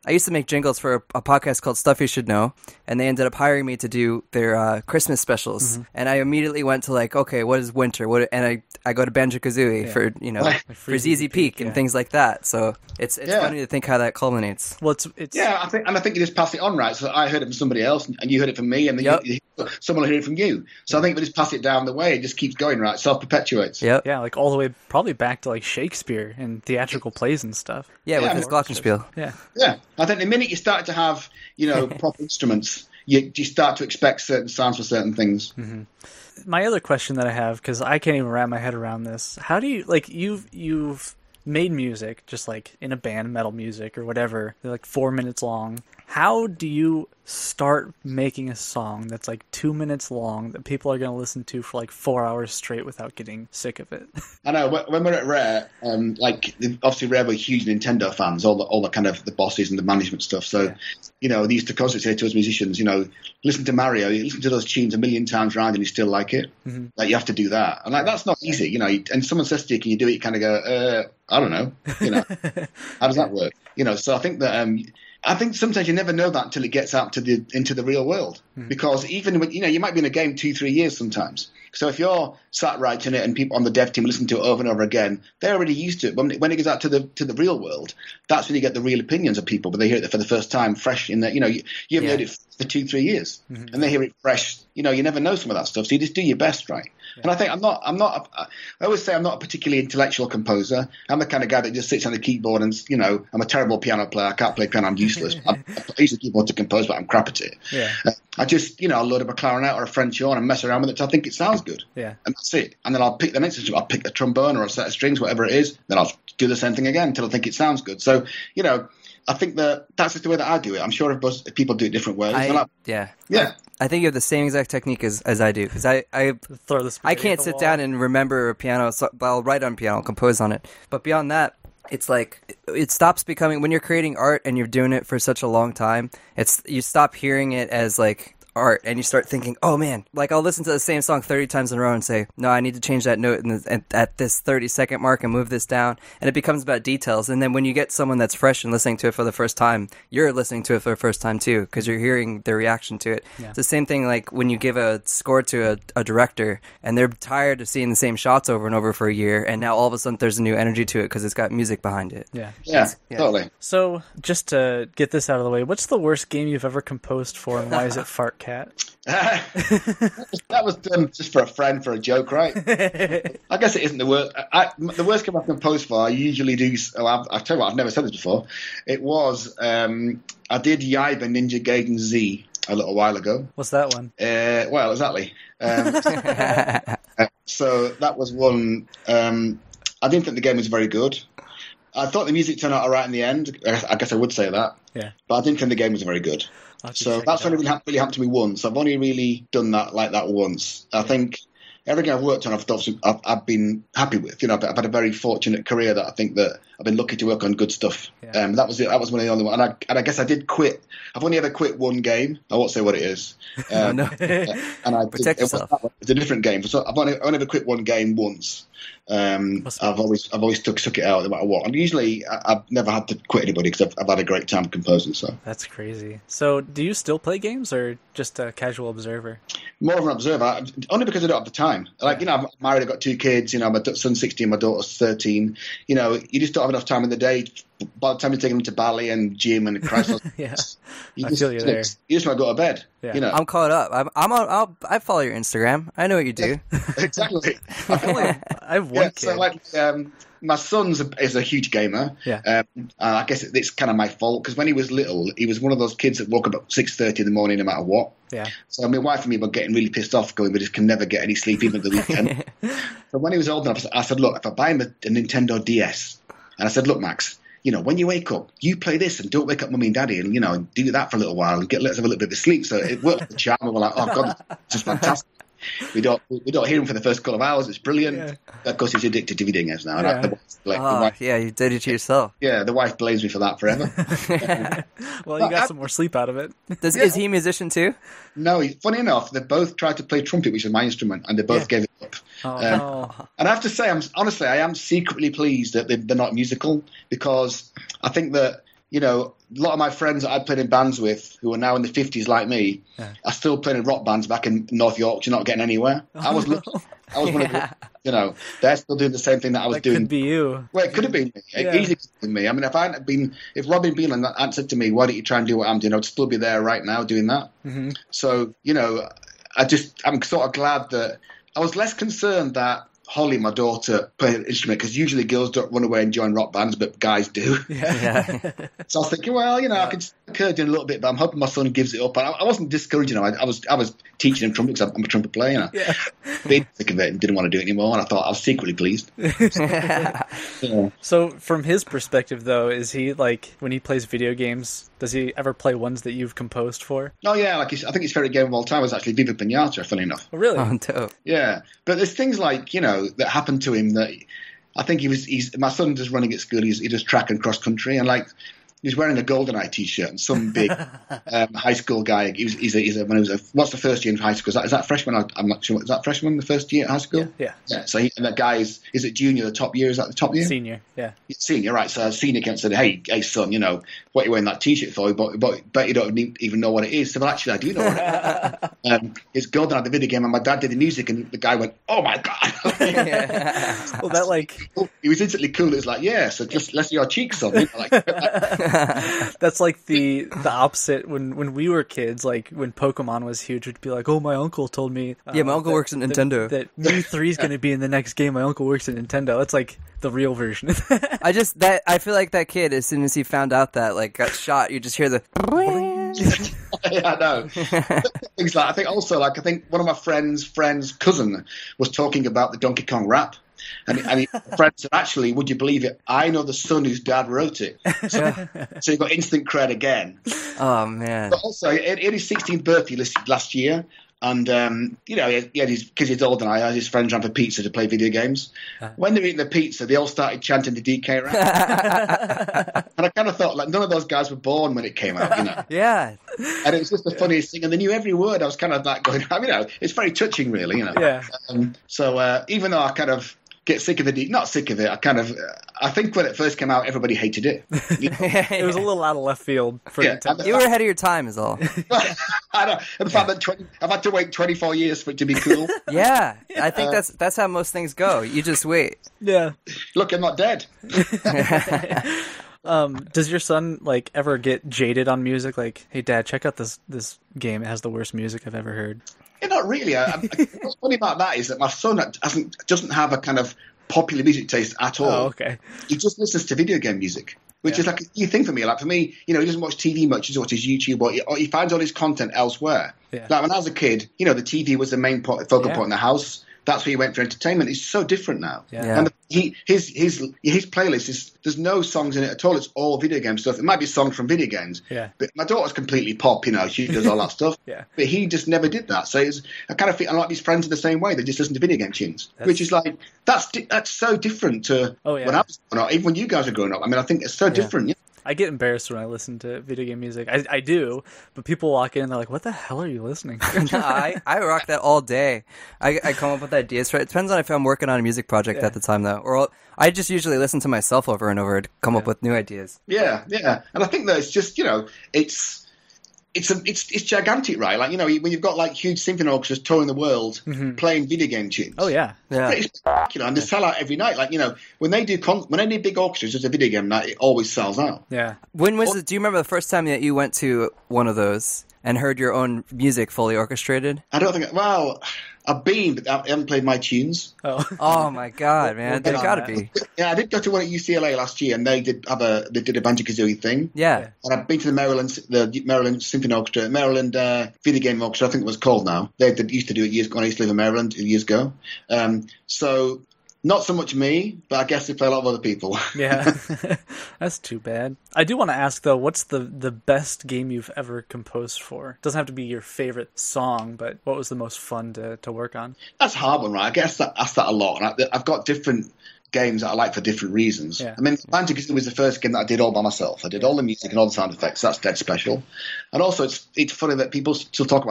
I used to make jingles for a, a podcast called Stuff You Should Know, and they ended up hiring me to do their uh, Christmas specials. Mm-hmm. And I immediately went to like, okay, what is winter? What? And I, I go to Banjo-Kazooie Yeah. for, you know, Like for Z Z Peak yeah. and things like that. So it's it's Yeah. funny to think how that culminates. Well, it's it's Yeah, I think, and I think you just pass it on, right? So I heard it from somebody else, and you heard it from me, and then Yep. you, you, someone will hear it from you. So I think we just pass it down the way. It just keeps going, right? Self-perpetuates. Yep. yeah, like all the way probably back to like Shakespeare and theatrical plays and stuff. Yeah, with Yeah, his more glockenspiel. Yeah. Yeah, I think the minute you start to have, you know, proper instruments, you, you start to expect certain sounds for certain things. My other question that I have, because I can't even wrap my head around this, how do you like you've you've made music just like in a band, metal music or whatever, they're like four minutes long. How do you start making a song that's like two minutes long that people are going to listen to for like four hours straight without getting sick of it? I know when when we're at Rare, um, like obviously Rare were huge Nintendo fans, all the all the kind of the bosses and the management stuff. So, Yeah. you know, they used to constantly say to us musicians, you know, listen to Mario, you listen to those tunes a million times round and you still like it. Mm-hmm. Like you have to do that, and like that's not easy, you know. You, and someone says to you, "Can you do it?" You kind of go, uh, "I don't know," you know. How does that work? You know, so I think that. Um, I think sometimes you never know that until it gets out to the into the real world, Mm. because even when, you know, you might be in a game two, three years sometimes. So if you're sat writing it and people on the dev team listen to it over and over again, they're already used to it. When, when it gets out to the to the real world, that's when you get the real opinions of people. But they hear it for the first time, fresh in the, you know, you, you haven't Yeah. heard it for two, three years, Mhm. and they hear it fresh. You know, you never know some of that stuff, so you just do your best, right? And I think I'm not, I'm not, I always say I'm not a particularly intellectual composer. I'm the kind of guy that just sits on the keyboard and, you know, I'm a terrible piano player. I can't play piano. I'm useless. I, I use the keyboard to compose, but I'm crap at it. Yeah. Uh, I just, you know, I'll load up a clarinet or a French horn and mess around with it till I think it sounds good. Yeah. And that's it. And then I'll pick the next instrument. I'll pick a trombone or a set of strings, whatever it is. Then I'll do the same thing again until I think it sounds good. So, you know, I think that that's just the way that I do it. I'm sure if most- if people do it different ways. And I, I- yeah. yeah. I think you have the same exact technique as, as I do, because I, I Throw the I spaghetti can't at the sit wall. down and remember a piano. So I'll write on piano, I'll compose on it. But beyond that, it's like it, it stops becoming, when you're creating art and you're doing it for such a long time, it's you stop hearing it as like art and you start thinking, oh man, like I'll listen to the same song thirty times in a row and say, no, I need to change that note in the, at, at this thirty second mark and move this down. And it becomes about details. And then when you get someone that's fresh and listening to it for the first time, you're listening to it for the first time too, because you're hearing their reaction to it. Yeah. It's the same thing like when you give a score to a, a director and they're tired of seeing the same shots over and over for a year, and now all of a sudden there's a new energy to it because it's got music behind it. Yeah. Yeah, yeah. totally. So, just to get this out of the way, what's the worst game you've ever composed for, and why is it Fart Cat? That was done just for a friend, for a joke, right? I guess it isn't the worst. I, I, the worst game I've composed for, I usually do. Oh, I've, I've tell you what, I've never said this before. It was um, I did Yaiba Ninja Gaiden Z a little while ago. What's that one? Uh, well, exactly. Um, uh, so that was one. Um, I didn't think the game was very good. I thought the music turned out all right in the end. I guess I would say that. Yeah. But I didn't think the game was very good. I'll have to So check that's it only out. really, hap- really happened to me once. I've only really done that like that once. I think every game I've worked on, I've, obviously- I've, I've been happy with. You know, I've, I've had a very fortunate career that I think that I've been lucky to work on good stuff. Yeah. Um, that was it. That was one of the only one. And I, and I guess I did quit. I've only ever quit one game. I won't say what it is. Oh, Um, no. and I did, Protect it was, yourself. it's a different game. So I've only, only ever quit one game once. Um, Must be- I've always I've always took took it out no matter what. And usually I, I've never had to quit anybody because I've, I've had a great time composing. So That's crazy. So, do you still play games, or just a casual observer? more of an observer, only because I don't have the time. Like, you know, I'm married, I've got two kids, you know, my da- son's sixteen, my daughter's thirteen. You know, you just don't have enough time in the day. By the time you're taking them to Bali and gym and Christ, Yeah. you I just, feel you there. You just want to go to bed. Yeah. You know, I'm caught up. I'm, I'm on. I'll, I follow your Instagram. I know what you do. exactly. I feel like I have one Yeah, kid. so like um, my son's a, is a huge gamer. Yeah. Um, and I guess it, it's kind of my fault because when he was little, he was one of those kids that woke up at six thirty in the morning no matter what. yeah. So my wife and me were getting really pissed off, going, we just can never get any sleep even at the weekend. But when he was old enough, I said, look, if I buy him a, a Nintendo D S, and I said, look, Max, you know, when you wake up, you play this and don't wake up mummy and daddy, and, you know, do that for a little while and get let's have a little bit of sleep. So it worked for the charm. And we're like, oh God, it's just fantastic. We don't we don't hear him for the first couple of hours. It's brilliant. Yeah. Of course, he's addicted to video games now. And I- Yeah. the, wife- like, the Oh, wife, yeah, you did it to yourself. yeah, the wife blames me for that forever. Well, you But got I- some more sleep out of it. Does, Yeah. Is he a musician too? No, he- funny enough, they both tried to play trumpet, which is my instrument, and they both Yeah. gave it up. Oh, Um, no. And I have to say, I'm honestly, I am secretly pleased that they- they're not musical because I think that, you know, a lot of my friends that I played in bands with, who are now in the fifties like me, Yeah. are still playing in rock bands back in North Yorkshire, not getting anywhere. I was, lucky. I was one of the, you know, they're still doing the same thing that I was That doing. could be you. Well, it could have been me. It Yeah. easily could have been me. I mean, if I hadn't been, if Robin Beelan hadn't said to me, "Why don't you try and do what I'm doing?" I'd still be there right now doing that. Mm-hmm. So, you know, I just, I'm sort of glad that I was less concerned that Holly, my daughter, played an instrument, because usually girls don't run away and join rock bands, but guys do. Yeah. Yeah. So I was thinking, well, you know, Yeah. I could encourage him a little bit, but I'm hoping my son gives it up. And I, I wasn't discouraging him. I, I was I was teaching him trumpet because I'm a trumpet player. You know. Yeah. Being sick of it and didn't want to do it anymore. And I thought I was secretly pleased. Yeah. So from his perspective, though, is he like, when he plays video games, does he ever play ones that you've composed for? Oh, yeah. Like his, I think his favorite game of all time was actually Viva Pinata, funny enough. Oh, really? Oh, dope. Yeah. But there's things like, you know, that happened to him that I think he was, he's, my son does running at school. He's, he does track and cross country. And like, he was wearing a GoldenEye T-shirt, and some big um, high school guy. He was, he's a, he's a, when he was a, what's the first year in high school? Is that, is that freshman? I, I'm not sure. Is that freshman, the first year at high school? Yeah. Yeah. So he, and that guy is, is it junior, the top year? Is that the top year? Senior. Yeah. Senior, right. So a senior came and said, hey, hey, son, you know, what are you wearing that T-shirt for? But, but, but you don't even know what it is. So, well, actually, I do know what it is. um, it's GoldenEye, the video game, and my dad did the music, and the guy went, oh, my God. Well, that like, He was instantly cool. It was like, yeah, so just let's see your cheeks, son. You know, like, that's like the the opposite when when we were kids. Like when Pokemon was huge, it'd be like, oh, my uncle told me. Uh, Yeah, my uncle that- works at that- Nintendo. That Mew three is going to be in the next game. My uncle works at Nintendo. That's like the real version. I just that I feel like that kid, as soon as he found out that like got shot, you just hear the. yeah, I know. Things like, I think also, like, I think one of my friends' friend's cousin was talking about the Donkey Kong rap. And, and he, friend said, actually, would you believe it? I know the son whose dad wrote it. So, so he got instant cred again. Oh man. But also, he had his sixteenth birthday last- last year. And, um, you know, he had his, because he's older than I, had his friends around for pizza to play video games. When they were eating the pizza, they all started chanting the D K rap. And I kind of thought, like, none of those guys were born when it came out, you know. Yeah. And it was just the funniest thing. And they knew every word. I was kind of like going, I mean, you know, it's very touching, really, you know. Yeah. Um, so uh, even though I kind of get sick of the, not sick of it, I kind of, I think when it first came out, everybody hated it. You know? It was a little out of left field for Yeah, Nintendo. You were ahead of your time, is all. I don't, and the fact that twenty, I've had to wait twenty-four years for it to be cool. Yeah, I think that's that's how most things go. You just wait. Yeah. Look, I'm not dead. Um, does your son like ever get jaded on music? Like, hey, Dad, check out this this game. It has the worst music I've ever heard. Yeah, not really. I, I, what's funny about that is that my son hasn't, doesn't have a kind of popular music taste at all. Oh, okay. He just listens to video game music, which Yeah. is like a new thing for me. Like for me, you know, he doesn't watch T V much. He just watches YouTube, or he, or he finds all his content elsewhere. Yeah. Like when I was a kid, you know, the T V was the main point, focal Yeah. point in the house. That's where he went for entertainment. It's so different now. Yeah. Yeah. And he, his his his playlist is, there's no songs in it at all. It's all video game stuff. It might be songs from video games. Yeah. But my daughter's completely pop. You know, she does all that stuff. Yeah. But he just never did that. So it's, I kind of feel, I like his friends are the same way. They just listen to video game tunes, That's- which is like that's di- that's so different to Oh, yeah. when I was growing up. Even when you guys were growing up. I mean, I think it's so different. Yeah. I get embarrassed when I listen to video game music. I, I do, but people walk in and they're like, "What the hell are you listening to?" No, I, I rock that all day. I, I come up with ideas for it. It depends on if I'm working on a music project Yeah. at the time, though. Or I'll, I just usually listen to myself over and over to come up Yeah. with new ideas. Yeah, yeah, and I think that it's just, you know, it's it's a, it's it's gigantic, right? Like, you know, when you've got like huge symphony orchestras touring the world playing video game tunes. Oh yeah, Yeah. It's spectacular, and they sell out every night. Like, you know, when they do con- when they do big orchestras, there's a video game night, it always sells out. yeah. When was it? Do you remember the first time that you went to one of those and heard your own music fully orchestrated? I don't think. Well, I've been, but I haven't played my tunes. Oh, Oh my god, man! we'll There get on gotta that. be. Yeah, I did go to one at U C L A last year, and they did have a they did a Banjo Kazooie thing. Yeah. And I've been to the Maryland, the Maryland Symphony Orchestra, Maryland uh, Video Game Orchestra, I think it was called now. They, they used to do it years ago. I used to live in Maryland years ago. Um, so not so much me, but I guess they play a lot of other people. yeah. That's too bad. I do want to ask though, what's the the best game you've ever composed for? It doesn't have to be your favorite song, but what was the most fun to to work on? That's a hard one, right? I guess that, asked that a lot. And I, I've got different games that I like for different reasons. Yeah. I mean, Banjo Kazooie was the first game that I did all by myself. I did all the music and all the sound effects. That's dead special. And also, it's it's funny that people still talk about that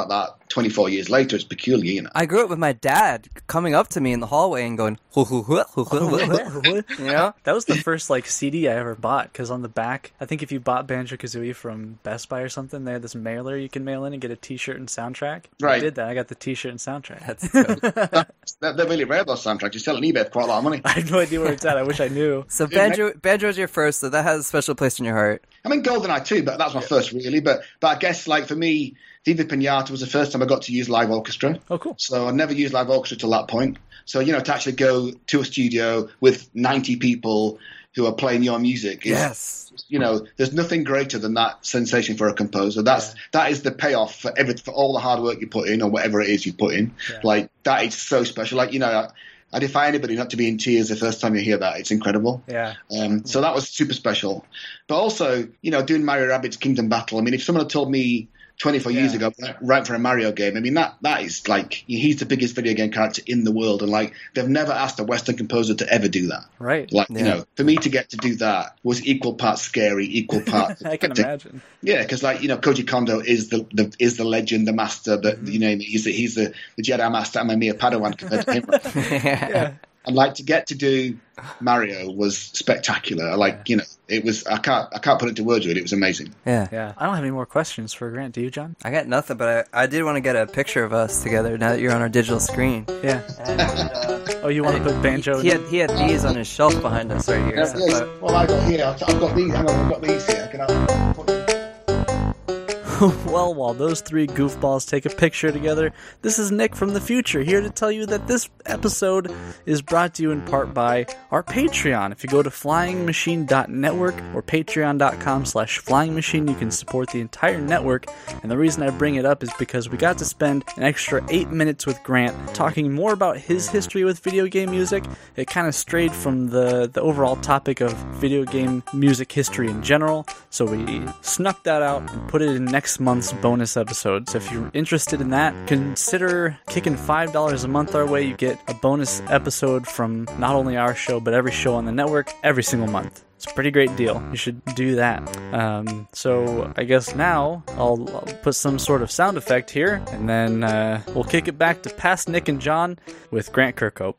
twenty-four years later, it's peculiar, you know. I grew up with my dad coming up to me in the hallway and going, "Hu, hu, hu, hu, hu, hu, hu." You know? That was the first like C D I ever bought, because on the back, I think if you bought Banjo-Kazooie from Best Buy or something, they had this mailer you can mail in and get a T-shirt and soundtrack. Right. I did that. I got the T-shirt and soundtrack. That's dope. They're, they're really rare, those soundtracks. You sell on eBay for quite a lot of money. I have no idea where it's at. I wish I knew. So Banjo, Banjo's your first, so that has a special place in your heart. I mean, GoldenEye too, but that was my first really. But but I guess like for me, Viva Pinata was the first time I got to use live orchestra. Oh, cool. So I never used live orchestra till that point. So you know, to actually go to a studio with ninety people who are playing your music, is, Yes. you know, there's nothing greater than that sensation for a composer. That's Yeah. that is the payoff for every for all the hard work you put in or whatever it is you put in. Yeah. Like that is so special. Like you know. I, I defy anybody not to be in tears the first time you hear that. It's incredible. Yeah. Um, so that was super special. But also, you know, doing Mario Rabbids Kingdom Battle, I mean, if someone had told me twenty-four years Yeah. ago, right for a Mario game, I mean, that that is like, he's the biggest video game character in the world. And like, they've never asked a Western composer to ever do that. Right. Like, Yeah. you know, for me to get to do that was equal parts scary, equal parts. I can imagine. Yeah, because like you know, Koji Kondo is the, the is the legend, the master. But Mm-hmm. you know, he's the, he's the, the Jedi master. I'm a mere Padawan compared to him. Yeah. And like to get to do Mario was spectacular. Like you know, it was. I can't. I can't put it into words. Really, it was amazing. Yeah. Yeah. I don't have any more questions for Grant. Do you, John? I got nothing, but I, I did want to get a picture of us together now that you're on our digital screen. Yeah. Oh, you want to put Banjo? He in? had he had these on his shelf behind us right here. So I thought- Well, I got here. I've got these. Hang on, I've got these here. Can I put them? Well, while those three goofballs take a picture together, this is Nick from the future here to tell you that this episode is brought to you in part by our Patreon. If you go to flying machine dot network or patreon dot com slash flying machine, you can support the entire network. And the reason I bring it up is because we got to spend an extra eight minutes with Grant talking more about his history with video game music. It kind of strayed from the, the overall topic of video game music history in general, so we snuck that out and put it in next month's bonus episode. So if you're interested in that, consider kicking five dollars a month our way. You get a bonus episode from not only our show, but every show on the network every single month. It's a pretty great deal. You should do that. Um, so I guess now I'll, I'll put some sort of sound effect here, and then uh, we'll kick it back to past Nick and John with Grant Kirkhope.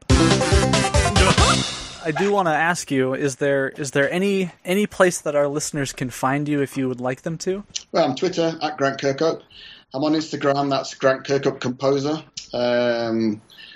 I do want to ask you: Is there is there any any place that our listeners can find you if you would like them to? Well, I'm Twitter at Grant Kirkhope. I'm on Instagram. That's Grant Kirkhope Composer. Um,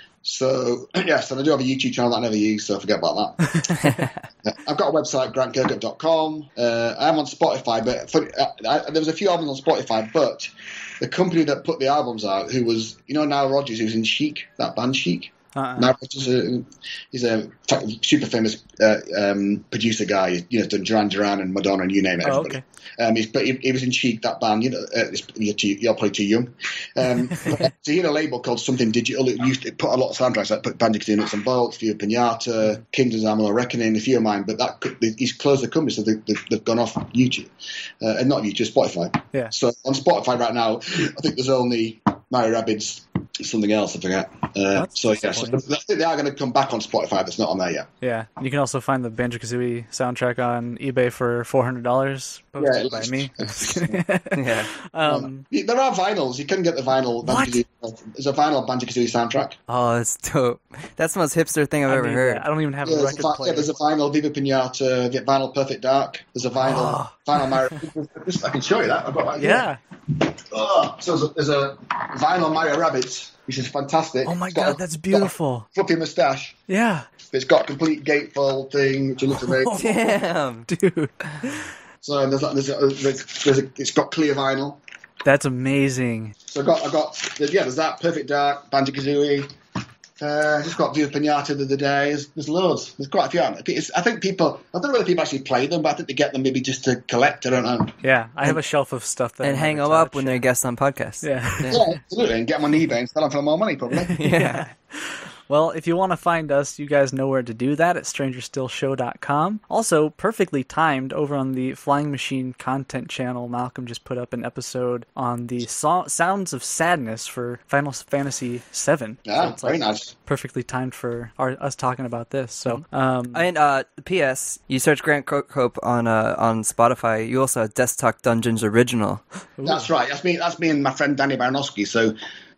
so yes, and I do have a YouTube channel that I never use, so forget about that. I've got a website, grant kirkhope dot com. Uh, I am on Spotify, but for, uh, I, there was a few albums on Spotify, but the company that put the albums out, who was you know Nile Rodgers, who's in Chic, that band Chic. Uh-uh. Nile Rodgers, uh, he's a super famous uh, um, producer guy. You know, done Duran Duran and Madonna and you name it. Oh, Everybody. okay. Um, he's, but he, he was in Chic, that band. You know, uh, it's, you're, too, you're probably too young. Um, so he had a label called Something Digital. It used to put a lot of soundtracks, like put Banjo-Kazooie Nuts and Bolts, Viva Pinata, Kingdoms of Amalur Reckoning, a few of mine. But that he's closed the company, so they, they've, they've gone off YouTube, uh, and not YouTube, Spotify. Yeah. So on Spotify right now, I think there's only Mario Rabbids, something else, I forget. Uh, That's so yeah, so I think they are going to come back on Spotify. That's not on there yet. Yeah, you can also find the Banjo-Kazooie soundtrack on eBay for four hundred dollars, posted Yeah, by it's- me. yeah. um, There are vinyls. You can get the vinyl. What? Banjo-Kazooie. There's a vinyl Banjo-Kazooie soundtrack. Oh, that's dope. That's the most hipster thing I've I ever mean, heard. I don't even have Yeah a there's, a record vi- player. yeah, there's a vinyl Viva Pinata, the vinyl Perfect Dark. There's a vinyl, vinyl Mario. I can show you that. I've got that. yeah. Oh, so there's a, there's a vinyl Mario Rabbids, which is fantastic. Oh my It's got god, a- that's it's got a beautiful. Fluffy moustache. Yeah, It's got a complete gatefold thing, which looks amazing. Damn. dude, So there's, there's, a, there's, there's a, it's got clear vinyl. that's amazing. So I got, I got, yeah, there's that Perfect Dark, Banjo-Kazooie. Uh, just got Viva Pinata the other day. There's, there's loads. There's quite a few. It's, I think people, I don't know whether people actually play them, but I think they get them maybe just to collect. I don't know. Yeah, I have a shelf of stuff that And I hang never them up touch. when they're guests on podcasts. Yeah. Yeah, absolutely. And get them on eBay and sell them for more money, probably. Yeah. Well, if you want to find us, you guys know where to do that at stranger still show dot com. Also, perfectly timed over on the Flying Machine content channel, Malcolm just put up an episode on the so- Sounds of Sadness for Final Fantasy seven. Yeah, it's very like nice. perfectly timed for our, us talking about this. So, um, And uh, P S. You search Grant Kirkhope on uh, on Spotify. You also have Desktop Dungeons Original. That's right. That's me. That's me and my friend Danny Baranowski. So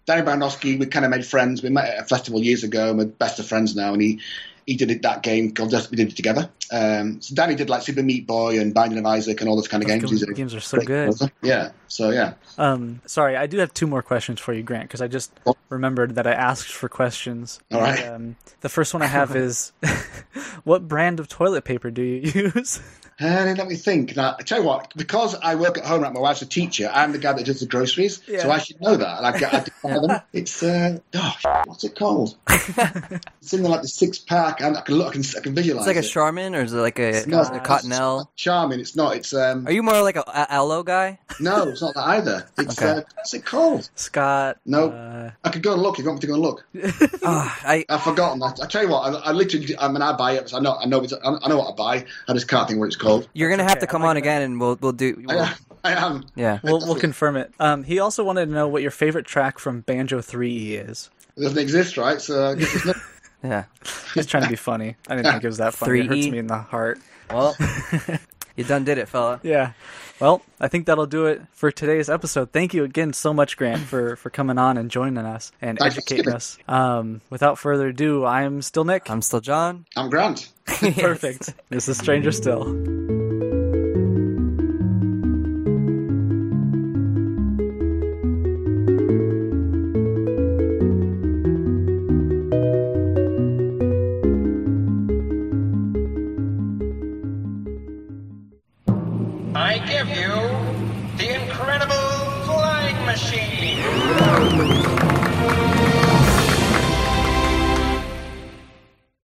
Danny Baranowski, we kind of made friends. We met at a festival years ago, and we're best of friends now. And he, he did it, that game called Just, we did it together. Um, so Danny did like Super Meat Boy and Binding of Isaac and all those kind of Those games. games, He's a games are so great good. composer. Yeah, so yeah. Um, sorry, I do have two more questions for you, Grant, because I just Oh. remembered that I asked for questions. All right. And, um, the first one I have is, what brand of toilet paper do you use? Uh, let me think. Now, I tell you what, because I work at home, right, my wife's a teacher, I'm the guy that does the groceries, Yeah. so I should know that. And I, get- I do buy them. It's, uh, oh, what's it called? It's in the, like the six pack, and I can look, I can, I can visualize It's like a it. Charmin, or is it like a, not- a Cottonelle? Charming, it's not. It's um. Are you more like a, a Aloe guy? No, it's not that either. It's Okay. uh, what's it called? Scott. No. Uh, I could go and look if you want me to go and look. Ah, I I've forgotten. I, I tell you what, I, I literally, I mean, I buy it. So I know, I know, it's, I know what I buy. I just can't think what it's called. you're gonna have okay, to come I like on that. again, and we'll we'll do. We'll, I, I am. yeah. we'll, we'll confirm it. Um, he also wanted to know what your favorite track from Banjo three E is. It doesn't exist, right? So I guess it's not. Yeah. He's trying to be funny. I didn't think it was that funny. It hurts three E. me in the heart. Well, you done did it, fella. Yeah. Well, I think that'll do it for today's episode. Thank you again so much, Grant, for, for coming on and joining us and Thanks for educating skipping. us. Um, without further ado, I'm still Nick. I'm still John. I'm Grant. Perfect. This is Stranger Still. I give you the incredible flying machine.